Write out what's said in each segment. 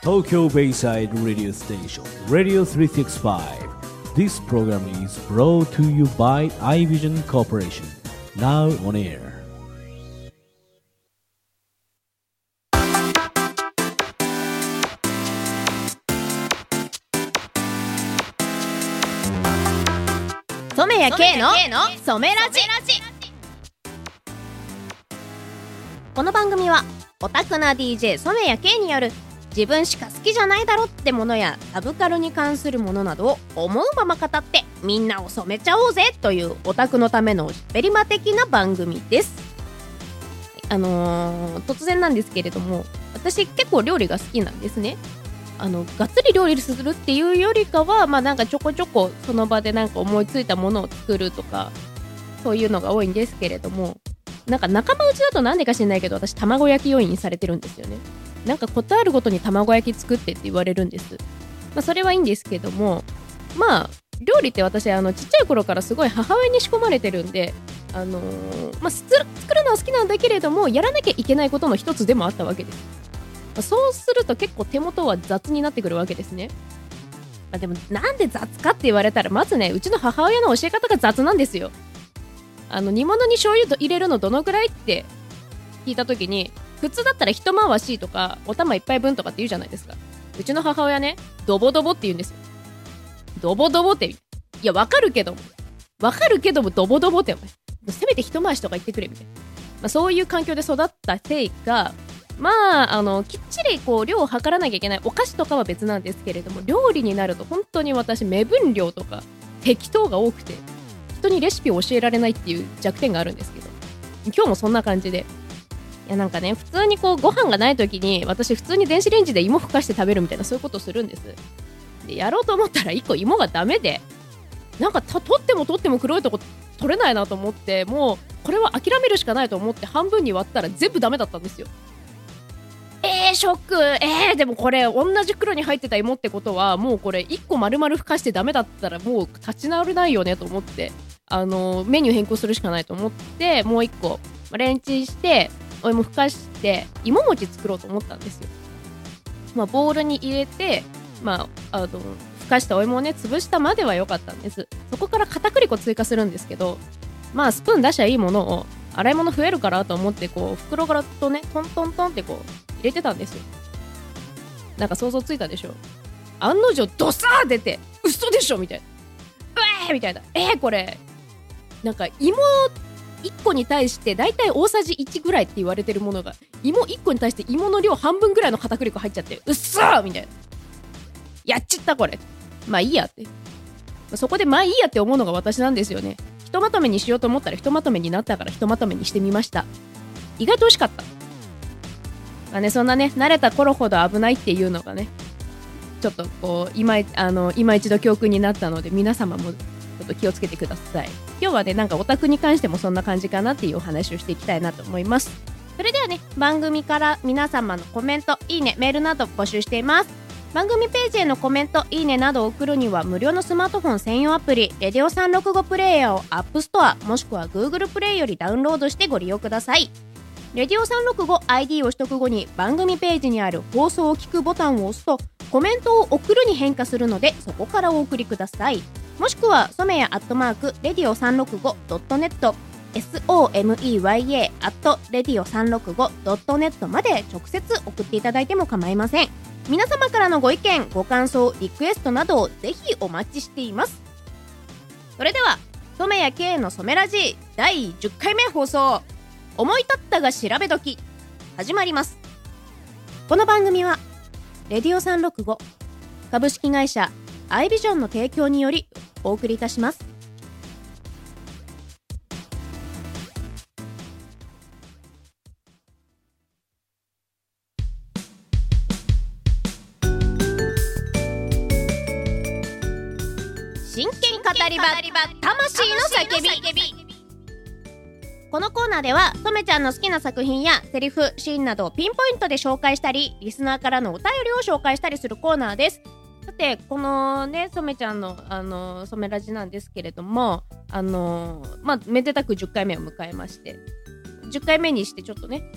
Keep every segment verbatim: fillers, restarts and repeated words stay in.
Tokyo Bayside Radio Station Radio three sixty-five. This program is brought to you by iVision Corporation. Now on air. 染谷圭の染めラジ。この番組はオタクな ディージェー 染谷圭による自分しか好きじゃないだろってものやサブカルに関するものなどを思うまま語ってみんなを染めちゃおうぜというオタクのためのベリマ的な番組です。あのー、突然なんですけれども、私結構料理が好きなんですね。あのがっつり料理するっていうよりかは、まあなんかちょこちょこその場でなんか思いついたものを作るとか、そういうのが多いんですけれども、なんか仲間内だとなんでか知んないけど、私卵焼き要員にされてるんですよね。なんかことあるごとに卵焼き作ってって言われるんです。まあそれはいいんですけども、まあ料理って私あのちっちゃい頃からすごい母親に仕込まれてるんで、あのー、まあ作るのは好きなんだけれども、やらなきゃいけないことの一つでもあったわけです。まあ、そうすると結構手元は雑になってくるわけですね。まあ、でもなんで雑かって言われたら、まずね、うちの母親の教え方が雑なんですよ。あの煮物に醤油と入れるのどのくらいって聞いた時に、普通だったら一回しとかお玉一杯分とかって言うじゃないですか。うちの母親ね、ドボドボって言うんですよ。ドボドボって、いやわかるけどわかるけどもドボドボってお前せめて一回しとか言ってくれみたいな、まあ、そういう環境で育ったせいか、まああのきっちりこう量を測らなきゃいけない。お菓子とかは別なんですけれども、料理になると本当に私目分量とか適当が多くて、人にレシピを教えられないっていう弱点があるんですけど、今日もそんな感じで、いやなんかね、普通にこうご飯がない時に私普通に電子レンジで芋ふかして食べるみたいな、そういうことをするんです。でやろうと思ったらいっこ芋がダメで、なんか取っても取っても黒いとこ取れないなと思って、もうこれは諦めるしかないと思って半分に割ったら全部ダメだったんですよ。えーショック。えーでもこれ同じ袋に入ってた芋ってことは、もうこれいっこ丸々ふかしてダメだったらもう立ち直れないよねと思って、あのメニュー変更するしかないと思って、もういっこレンチンしてお芋ふかして芋餅作ろうと思ったんですよ。まあボウルに入れて、まああのふかしたお芋をね潰したまでは良かったんです。そこから片栗粉追加するんですけど、まあスプーン出しゃいいものを、洗い物増えるからと思ってこう袋からとねトントントンってこう入れてたんですよ。なんか想像ついたでしょ。案の定ドサー出て、嘘でしょみたいな、うえーみたいな、えーこれなんか芋いっこに対してだいたい大さじいちぐらいって言われてるものが、芋いっこに対して芋の量半分ぐらいの片栗粉入っちゃって、うっそーみたいな、やっちったこれ、まあいいやって、そこでまあいいやって思うのが私なんですよね。ひとまとめにしようと思ったらひとまとめになったからひとまとめにしてみました。意外と美味しかった。まあね、そんなね慣れた頃ほど危ないっていうのがね、ちょっとこう今あの今一度教訓になったので、皆様もちょっと気をつけてください。今日はねなんかオタクに関してもそんな感じかなっていうお話をしていきたいなと思います。それではね、番組から皆様のコメント、いいね、メールなど募集しています。番組ページへのコメント、いいねなどを送るには無料のスマートフォン専用アプリレディオさんろくごプレイヤーを App Store もしくは Google プレイよりダウンロードしてご利用ください。レディオさんろくご アイディー を取得後に番組ページにある放送を聞くボタンを押すとコメントを送るに変化するので、そこからお送りください。もしくは染谷アットマークレディオさんろくごドットネット ソメヤ アットレディオさんろくごドットネット まで直接送っていただいても構いません。皆様からのご意見、ご感想、リクエストなどをぜひお待ちしています。それでは染谷圭の染めラジだいじゅっかいめ放送、思い立ったが調べ時、始まります。この番組はレディオさんろくご株式会社アイビジョンの提供によりお送りいたします。真剣語り場、魂の叫び。このコーナーではとめちゃんの好きな作品やセリフ、シーンなどをピンポイントで紹介したり、リスナーからのお便りを紹介したりするコーナーです。さてこのねとめちゃんのあの染めラジなんですけれども、あのまあめでたくじゅっかいめを迎えまして、じゅっかいめにしてちょっとね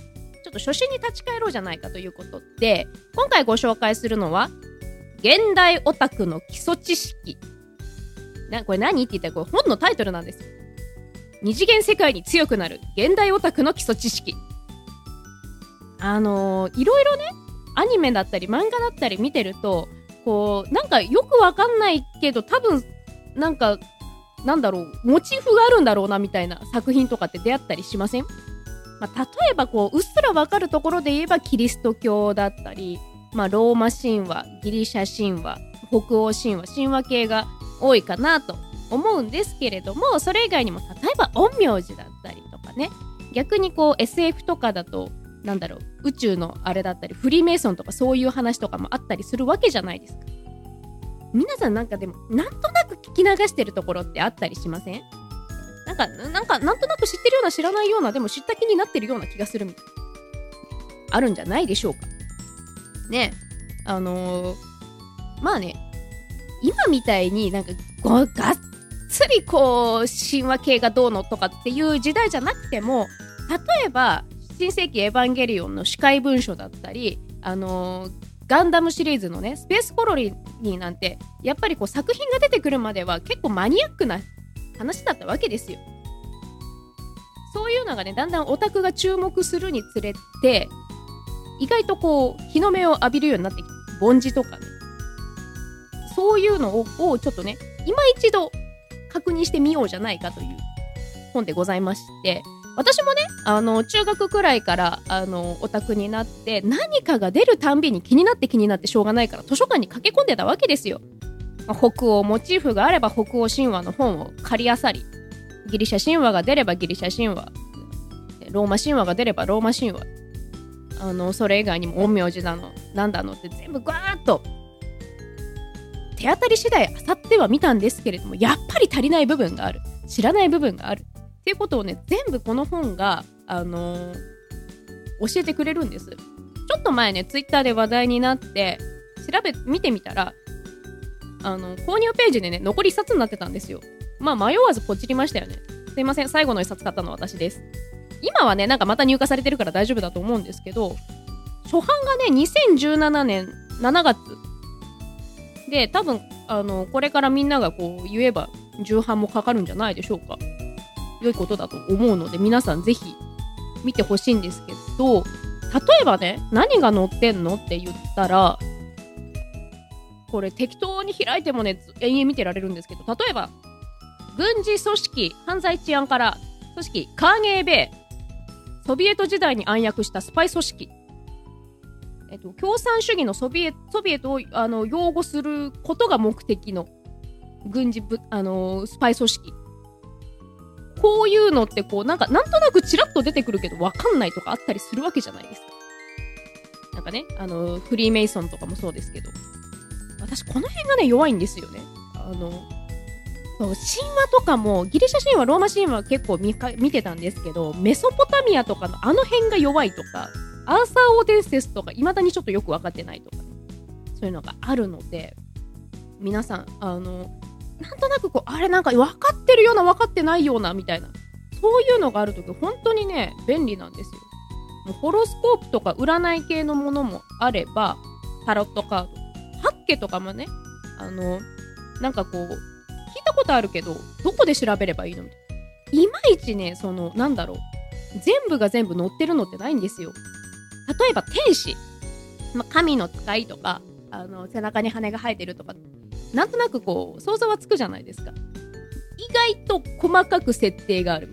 ちょっと初心に立ち返ろうじゃないかということで、今回ご紹介するのは現代オタクの基礎知識。なこれ何って言ったら、これ本のタイトルなんですよ。二次元世界に強くなる現代オタクの基礎知識。あのー、いろいろね、アニメだったり漫画だったり見てると、こうなんかよくわかんないけど、多分なんかなんだろう、モチーフがあるんだろうなみたいな作品とかって出会ったりしません？まあ、例えばこううっすらわかるところで言えばキリスト教だったり、まあ、ローマ神話、ギリシャ神話、北欧神話、神話系が多いかなと思うんですけれども、それ以外にも例えば陰陽師だったりとかね、逆にこう エスエフ とかだとなんだろう、宇宙のあれだったりフリーメイソンとかそういう話とかもあったりするわけじゃないですか。皆さんなんかでもなんとなく聞き流してるところってあったりしません？なんかなんかなんとなく知ってるような知らないような、でも知った気になってるような気がするみたいな、あるんじゃないでしょうかね。あのー、まあね、今みたいになんかがっつりこう神話系がどうのとかっていう時代じゃなくても、例えば新世紀エヴァンゲリオンの司会文書だったり、あのー、ガンダムシリーズのねスペースコロニーなんて、やっぱりこう作品が出てくるまでは結構マニアックな話だったわけですよ。そういうのがね、だんだんオタクが注目するにつれて、意外とこう日の目を浴びるようになってきて、凡字とかね、そういうの を, をちょっとね今一度確認してみようじゃないかという本でございまして、私もねあの中学くらいからあのオタクになって、何かが出るたんびに気になって気になってしょうがないから図書館に駆け込んでたわけですよ。北欧モチーフがあれば北欧神話の本を借りあさり、ギリシャ神話が出ればギリシャ神話、ローマ神話が出ればローマ神話、あのそれ以外にも陰陽師だのなんだのって全部ガーッと手当たり次第あさっては見たんですけれども、やっぱり足りない部分がある、知らない部分があるっていうことをね、全部この本が、あのー、教えてくれるんです。ちょっと前ねツイッターで話題になって調べ見てみたら、あの購入ページでね残りいっさつになってたんですよ。まあ迷わずポチりましたよね。すいません、最後のいっさつ買ったのは私です。今はねなんかまた入荷されてるから大丈夫だと思うんですけど、初版がねにせんじゅうななねんしちがつで、多分あのこれからみんながこう言えば重版もかかるんじゃないでしょうか。良いことだと思うので、皆さんぜひ見てほしいんですけど、例えばね何が載ってんのって言ったら、これ適当に開いてもね延々見てられるんですけど、例えば軍事組織犯罪治安から組織カーゲーベイ、ソビエト時代に暗躍したスパイ組織、えっと、共産主義のソビエソビエトをあの擁護することが目的の軍事部、あのスパイ組織、こういうのってこうなんかなんとなくチラッと出てくるけど分かんないとかあったりするわけじゃないですか。なんかね、あのフリーメイソンとかもそうですけど、私この辺がね弱いんですよね。あの神話とかもギリシャ神話、ローマ神話は結構 見, か見てたんですけど、メソポタミアとかのあの辺が弱いとか、アーサー王伝説とか未だにちょっとよく分かってないとか、ね、そういうのがあるので、皆さんあのなんとなくこうあれなんか分かってるような分かってないようなみたいな、そういうのがあるとき本当にね便利なんですよ。もうホロスコープとか占い系のものもあれば、タロットカード、ハッケとかもね、あのなんかこう聞いたことあるけどどこで調べればいいのみたいな、いまいちねそのなんだろう、全部が全部載ってるのってないんですよ。例えば天使、まあ、神の使いとか、あの背中に羽が生えてるとか、なんとなくこう想像はつくじゃないですか。意外と細かく設定がある。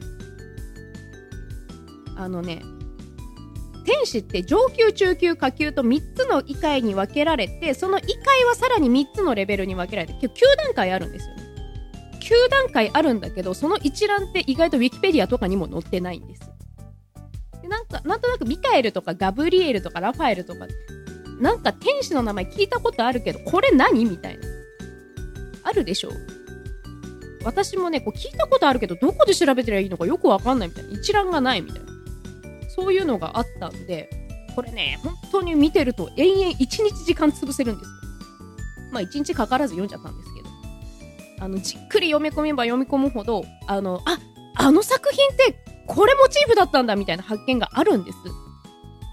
あのね、天使って上級中級下級とみっつの異界に分けられて、その異界はさらにみっつのレベルに分けられてきゅうだんかいあるんですよね。きゅうだんかいあるんだけど、その一覧って意外とウィキペディアとかにも載ってないんです。でなんかなんとなくミカエルとかガブリエルとかラファエルとか、なんか天使の名前聞いたことあるけどこれ何みたいな、あるでしょ。私もねこう聞いたことあるけどどこで調べてりゃいいのかよくわかんないみたいな、一覧がないみたいな、そういうのがあったんで、これね本当に見てると延々いちにち時間潰せるんですよ。まあいちにちかからず読んじゃったんですけど、あのじっくり読み込めば読み込むほど、あのああの作品ってこれモチーフだったんだみたいな発見があるんです。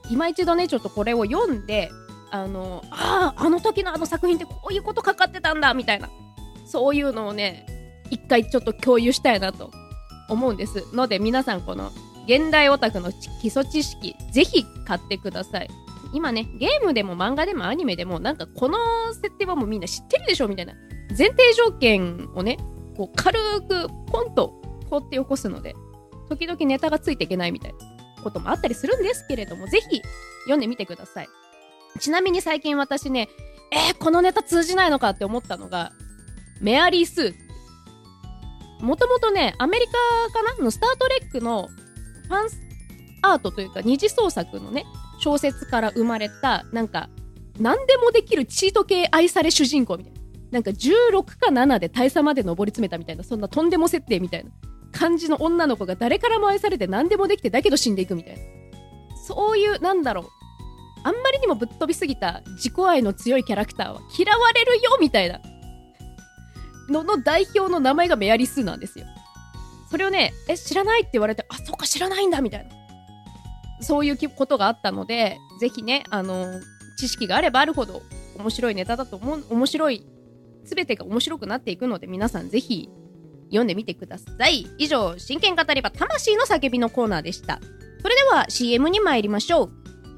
今一度ねちょっとこれを読んで、あのあああの時のあの作品ってこういうことかかってたんだみたいな、そういうのをね一回ちょっと共有したいなと思うんですので、皆さんこの現代オタクの基礎知識ぜひ買ってください。今ねゲームでも漫画でもアニメでもなんかこの設定はもうみんな知ってるでしょみたいな前提条件をねこう軽くポンと放って起こすので、時々ネタがついていけないみたいなこともあったりするんですけれども、ぜひ読んでみてください。ちなみに最近私ねえー、このネタ通じないのかって思ったのがメアリー・スー。もともとねアメリカかなのスタートレックのファンアートというか二次創作のね小説から生まれた、なんか何でもできるチート系愛され主人公みたいな、なんかじゅうろくかななで大佐まで上り詰めたみたいな、そんなとんでも設定みたいな感じの女の子が誰からも愛されて何でもできてだけど死んでいくみたいな、そういうなんだろう、あんまりにもぶっ飛びすぎた自己愛の強いキャラクターは嫌われるよみたいなのの代表の名前がメアリー・スーなんですよ。それをねえ知らないって言われて、あそうか知らないんだみたいな、そういうことがあったので、ぜひねあの知識があればあるほど面白いネタだと思う、面白い全てが面白くなっていくので、皆さんぜひ読んでみてください。以上、真剣語り場魂の叫びのコーナーでした。それでは シーエム に参りましょう。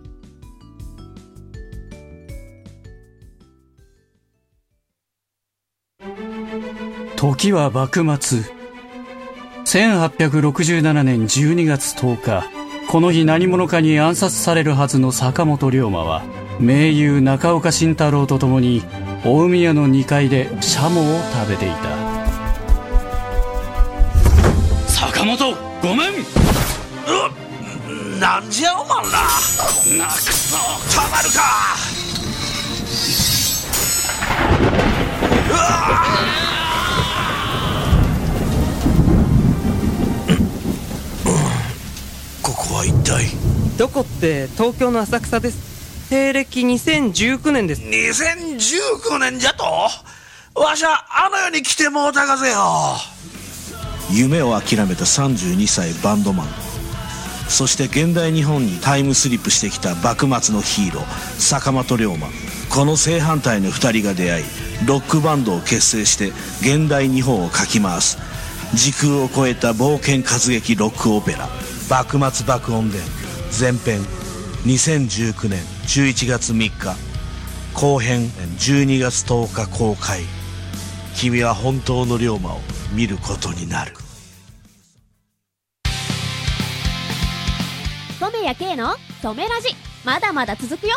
時は幕末。せんはっぴゃくろくじゅうななねんじゅうにがつとおか、この日何者かに暗殺されるはずの坂本龍馬は、名優中岡慎太郎と共に大宮のにかいでシャモを食べていた。坂本ごめん。 うなんじゃおまんら、こんなクソたまるか。うわここは一体どこって東京の浅草です。西暦にせんじゅうきゅうねんです。 にせんじゅうきゅうねんじゃと。わしゃあの世に来てもうたがぜよ。夢を諦めたさんじゅうにさいバンドマン、そして現代日本にタイムスリップしてきた幕末のヒーロー坂本龍馬。この正反対のふたりが出会い、ロックバンドを結成して現代日本をかき回す時空を超えた冒険活劇ロックオペラ幕末爆音伝前編、にせんじゅうきゅうねんじゅういちがつみっか、後編じゅうにがつとおか公開。君は本当の龍馬を見ることになる。 染谷圭の染めラジ、まだまだ続くよ。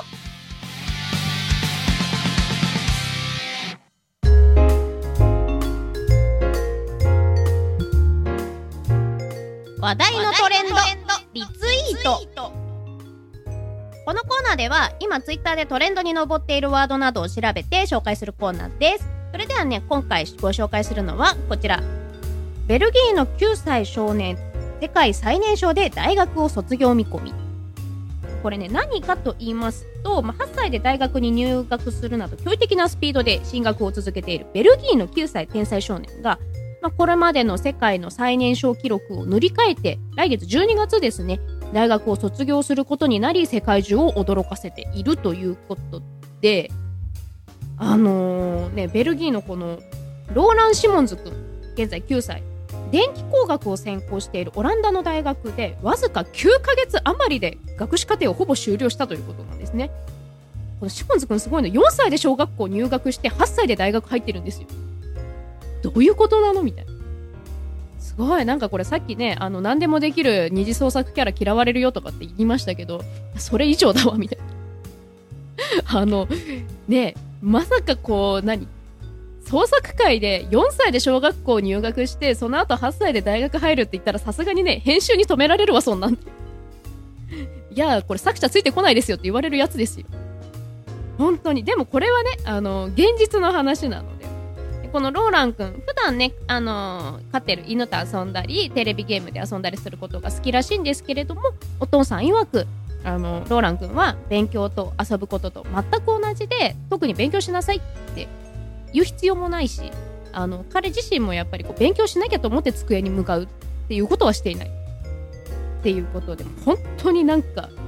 話題のトレンドリツイート。このコーナーでは今ツイッターでトレンドに上っているワードなどを調べて紹介するコーナーです。それではね、今回ご紹介するのはこちら。ベルギーのきゅうさい少年、世界最年少で大学を卒業見込み。これね、何かと言いますと、まあ、はっさいで大学に入学するなど驚異的なスピードで進学を続けているベルギーのきゅうさい天才少年が、まあ、これまでの世界の最年少記録を塗り替えて、来月じゅうにがつですね、大学を卒業することになり、世界中を驚かせているということで、あのー、ね、ベルギーのこのローラン・シモンズ君、現在きゅうさい、電気工学を専攻しているオランダの大学でわずかきゅうかげつ余りで学士課程をほぼ終了したということなんですね。このシモンズ君すごいの、よんさいで小学校入学してはっさいで大学入ってるんですよ。どういうことなのみたいな。すごい、なんかこれさっきね、あの何でもできる二次創作キャラ嫌われるよとかって言いましたけど、それ以上だわみたいな。あのね、まさかこう何創作界でよんさいで小学校入学してその後はっさいで大学入るって言ったら、さすがにね編集に止められるわそんなん。いやこれ作者ついてこないですよって言われるやつですよ本当に。でもこれはね、あの現実の話なので、このローラン君普段ね、あのー、飼ってる犬と遊んだりテレビゲームで遊んだりすることが好きらしいんですけれども、お父さん曰くあのローラン君は勉強と遊ぶことと全く同じで、特に勉強しなさいって言う必要もないし、あの彼自身もやっぱりこう勉強しなきゃと思って机に向かうっていうことはしていないっていうことで、本当になんか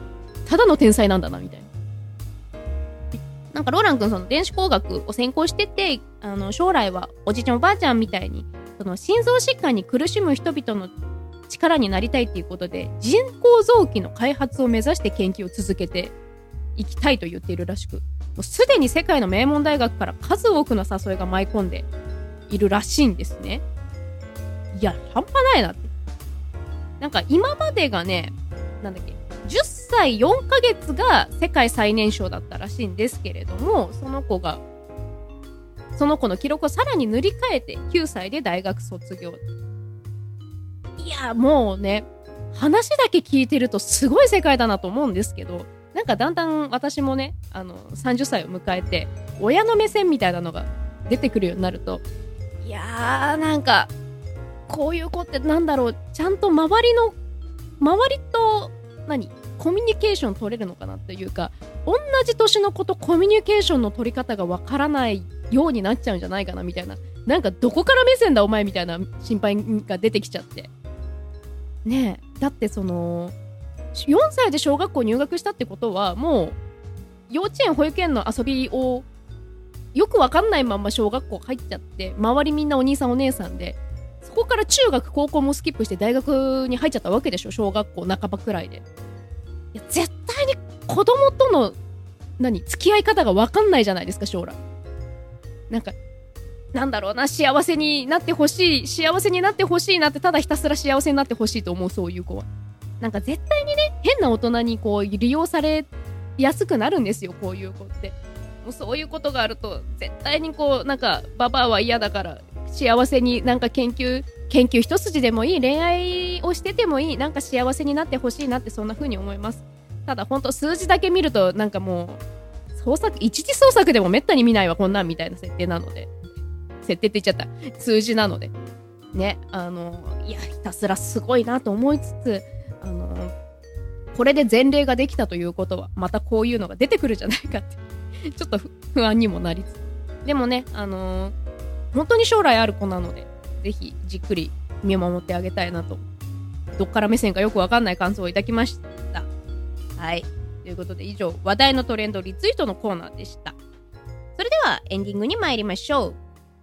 ただの天才なんだなみたいな。なんかローラン君その電子工学を専攻してて、あの将来はおじいちゃんおばあちゃんみたいにその心臓疾患に苦しむ人々の力になりたいっていうことで人工臓器の開発を目指して研究を続けていきたいと言っているらしく、もうすでに世界の名門大学から数多くの誘いが舞い込んでいるらしいんですね。いや半端ないなって。なんか今までがね、なんだっけ、じゅっさいよんかげつが世界最年少だったらしいんですけれども、その子がその子の記録をさらに塗り替えてきゅうさいで大学卒業。いやもうね、話だけ聞いてるとすごい世界だなと思うんですけど、なんかだんだん私もね、あのさんじゅっさいを迎えて親の目線みたいなのが出てくるようになると、いやーなんかこういう子ってなんだろう、ちゃんと周りの周りと何コミュニケーション取れるのかなっていうか、同じ年の子とコミュニケーションの取り方がわからないようになっちゃうんじゃないかなみたいな、なんかどこから目線だお前みたいな心配が出てきちゃってねえ。だってそのよんさいで小学校入学したってことは、もう幼稚園保育園の遊びをよくわかんないまま小学校入っちゃって、周りみんなお兄さんお姉さんで、そこから中学高校もスキップして大学に入っちゃったわけでしょ、小学校半ばくらいで。いや絶対に子供との何付き合い方がわかんないじゃないですか、将来。なんかなんだろうな、幸せになってほしい幸せになってほしいなって、ただひたすら幸せになってほしいと思う、そういう子は。なんか絶対にね、変な大人にこう利用されやすくなるんですよ、こういう子って。もうそういうことがあると絶対にこうなんかババアは嫌だから、幸せになんか研究研究一筋でもいい、恋愛をしててもいい、なんか幸せになってほしいなって、そんな風に思います。ただほんと数字だけ見るとなんかもう創作一次創作でもめったに見ないわこんなんみたいな設定なので、設定って言っちゃった、数字なのでね、あのいやひたすらすごいなと思いつつ、あのこれで前例ができたということはまたこういうのが出てくるじゃないかってちょっと不安にもなりつつ、でもね、あのー、本当に将来ある子なので、ぜひじっくり見守ってあげたいなと、どっから目線かよくわかんない感想をいただきました。はい、ということで以上、話題のトレンドリツイートのコーナーでした。それではエンディングに参りましょう。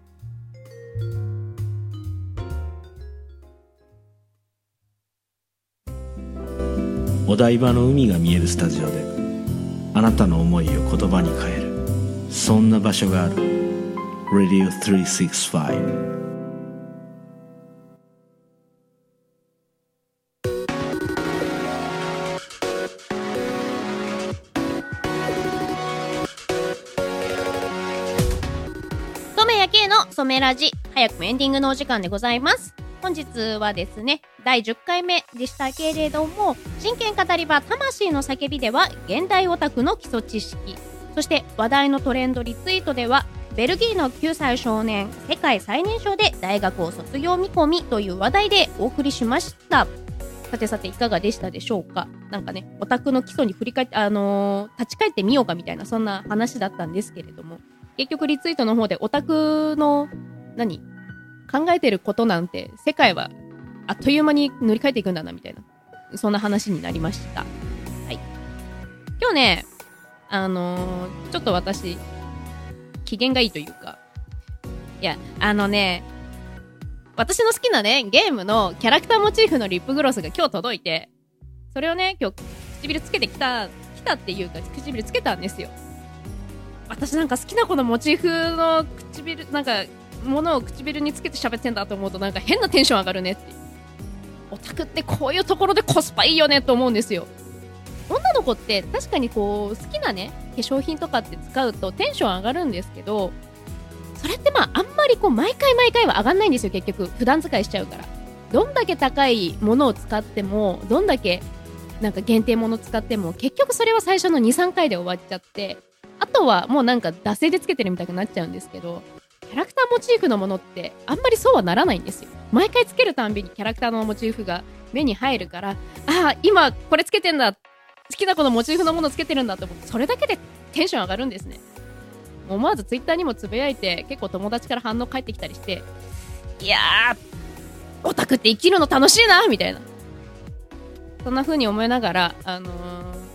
お台場の海が見えるスタジオであなたの思いを言葉に変える、そんな場所がある。 ラディオさんびゃくろくじゅうご。 染谷圭の染ラジ、早くもエンディングのお時間でございます。本日はですね、だいじゅっかいめでしたけれども、真剣語り場魂の叫びでは現代オタクの基礎知識、そして話題のトレンドリツイートではベルギーのきゅうさい少年、世界最年少で大学を卒業見込みという話題でお送りしました。さてさていかがでしたでしょうか。なんかね、オタクの基礎に振り返って、あのー、立ち返ってみようかみたいな、そんな話だったんですけれども、結局リツイートの方でオタクの何考えてることなんて世界はあっという間に塗り替えていくんだなみたいな、そんな話になりました。はい。今日ね、あのー、ちょっと私機嫌がいいというか、いやあのね、私の好きなねゲームのキャラクターモチーフのリップグロスが今日届いて、それをね今日唇つけてきた来たっていうか唇つけたんですよ。私なんか好きな子のモチーフの唇なんかものを唇につけて喋ってんだと思うとなんか変なテンション上がるねって。オタクってこういうところでコスパいいよねと思うんですよ。女の子って確かにこう好きなね化粧品とかって使うとテンション上がるんですけど、それってまああんまりこう毎回毎回は上がんないんですよ。結局普段使いしちゃうから、どんだけ高いものを使ってもどんだけなんか限定もの使っても結局それは最初の にさんかいで終わっちゃって、あとはもうなんか惰性でつけてるみたいになっちゃうんですけど、キャラクターモチーフのものってあんまりそうはならないんですよ。毎回つけるたんびにキャラクターのモチーフが目に入るから、ああ今これつけてんだ、好きな子のモチーフのものつけてるんだと思って、それだけでテンション上がるんですね。思わずツイッターにもつぶやいて、結構友達から反応返ってきたりして、いやーオタクって生きるの楽しいなみたいな、そんな風に思いながら、あのー、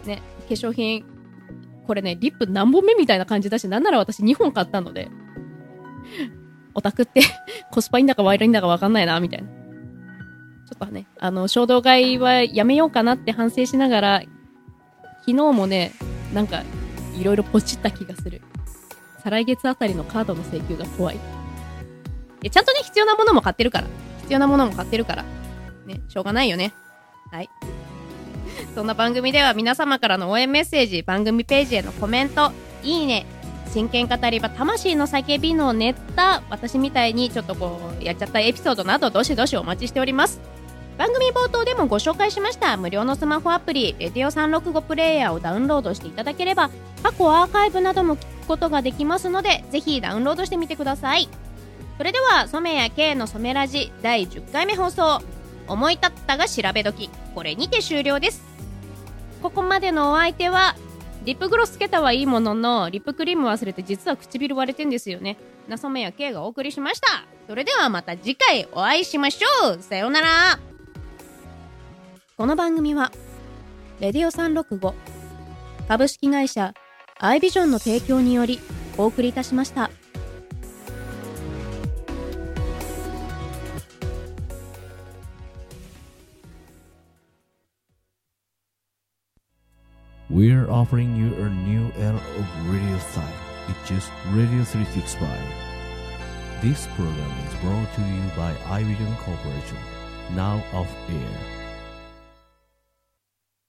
ね、化粧品、これね、リップ何本目みたいな感じだし、なんなら私にほん買ったので、オタクってコスパいいんだか悪いんだか分かんないな、みたいな。ちょっとね、あの、衝動買いはやめようかなって反省しながら、昨日もね、なんか、いろいろポチった気がする。再来月あたりのカードの請求が怖い。いや、ちゃんとね、必要なものも買ってるから。必要なものも買ってるから。ね、しょうがないよね。はい。そんな番組では皆様からの応援メッセージ、番組ページへのコメント、いいね、真剣語り場、魂の叫びのネタ、私みたいにちょっとこう、やっちゃったエピソードなど、どしどしお待ちしております。番組冒頭でもご紹介しました無料のスマホアプリ、レディオさんろくごプレイヤーをダウンロードしていただければ、過去アーカイブなども聞くことができますので、ぜひダウンロードしてみてください。それでは、染谷圭の染ラジだいじゅっかいめ放送、思い立ったが調べ時、これにて終了です。ここまでのお相手は、リップグロスつけたはいいものの、リップクリーム忘れて実は唇割れてんですよね。な染谷圭がお送りしました。それではまた次回お会いしましょう。さようなら。この番組は、レディオさんろくご、株式会社、アイビジョンの提供によりお送りいたしました。 We're offering you a new era of radio style. It's just Radio three sixty-five. This program is brought to you by iVision Corporation. Now off air.